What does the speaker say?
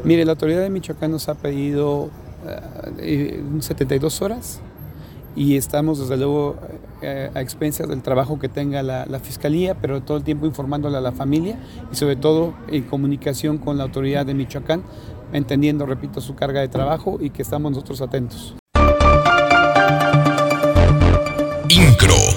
Mire, la autoridad de Michoacán nos ha pedido 72 horas y estamos desde luego a expensas del trabajo que tenga la Fiscalía, pero todo el tiempo informándole a la familia y sobre todo en comunicación con la autoridad de Michoacán, entendiendo, repito, su carga de trabajo y que estamos nosotros atentos. INCRO.